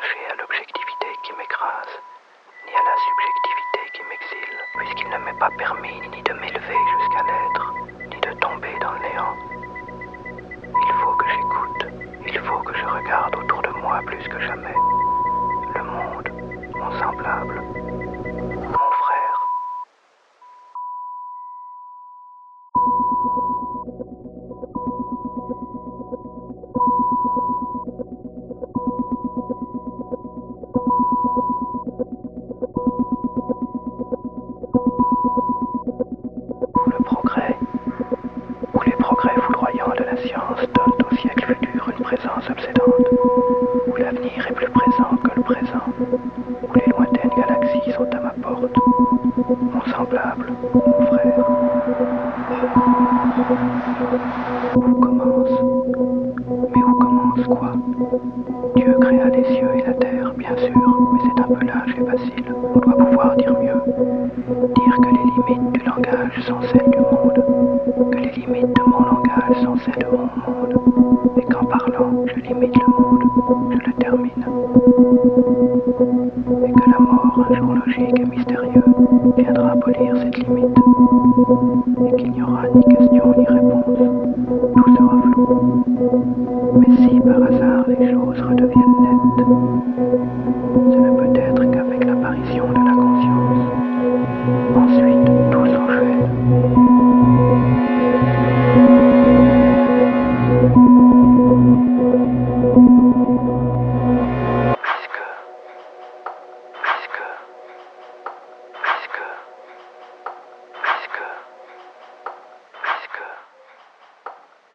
chercher à l'objectivité qui m'écrase, ni à la subjectivité qui m'exile, puisqu'il ne m'est pas permis ni de m'élever jusqu'à l'être, ni de tomber dans le néant. Il faut que j'écoute, il faut que je regarde autour de moi plus que jamais. Le monde, mon semblable, mon frère. Le progrès, où les progrès foudroyants de la science donnent au siècle futur une présence obsédante, où l'avenir est plus présent que le présent, où les lointaines galaxies sont à ma porte, mon semblable, mon frère. Où commence? Mais où commence quoi? Dieu créa les cieux et la terre, bien sûr, mais c'est un peu lâche et facile. On doit pouvoir dire mieux. Dire que les limites du langage sont celles du monde, que les limites de mon langage sont celles de mon monde, et qu'en parlant, je limite le monde, je le termine. Et que la mort, un jour logique et mystérieux, viendra abolir cette limite, et qu'il n'y aura ni question ni réponse, tout sera flou. Mais si par hasard les choses redeviennent nettes,